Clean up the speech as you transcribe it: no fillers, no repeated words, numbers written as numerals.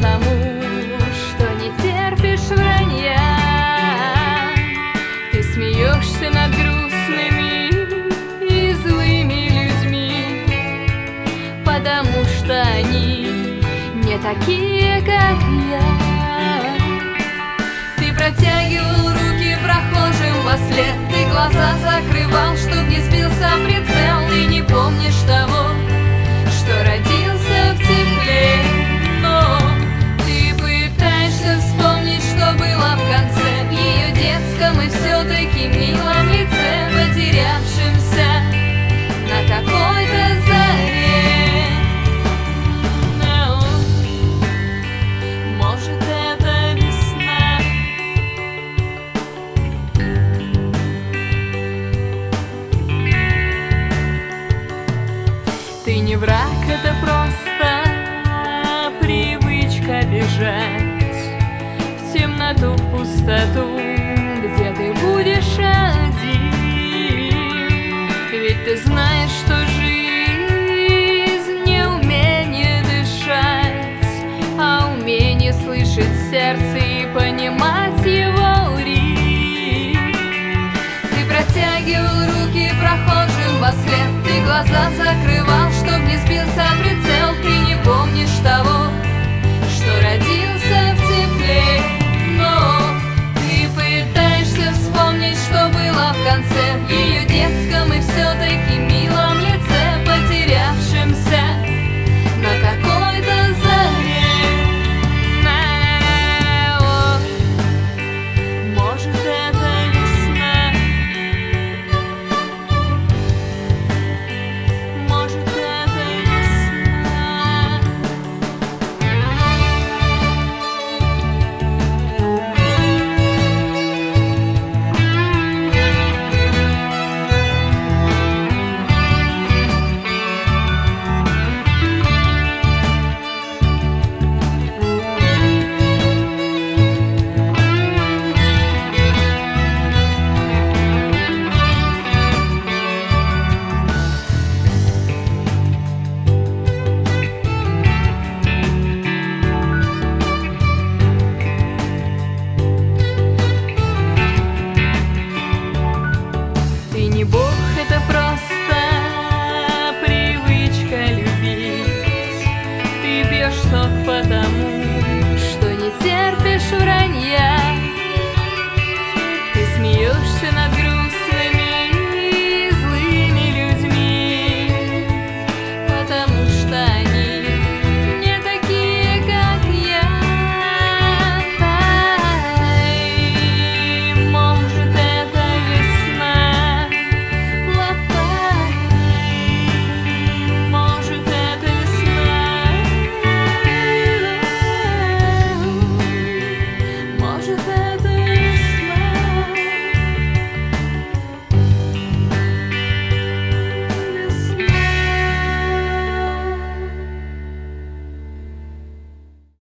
потому, что не терпишь вранья. Ты смеешься над грустными и злыми людьми, потому что они не такие, как я. Ты протягивал руки прохожим вослед, ты глаза закрывал, чтоб не сбился прицел. Ты не помнишь того, что родился в тепле, но ты пытаешься вспомнить, что было в конце, в ее детском и все-таки милом лице, потерявшемся на какой-то заре. Но, может, это весна. Ты не враг, это просто привычка бежать в темноту, в пустоту, где ты будешь один. Ведь ты знаешь, что жизнь не умение дышать, а умение слышать сердце и понимать его ритм. Ты протягивал руки прохожим вослед, ты глаза закрывал, чтоб не сбился прицел. Ты не помнишь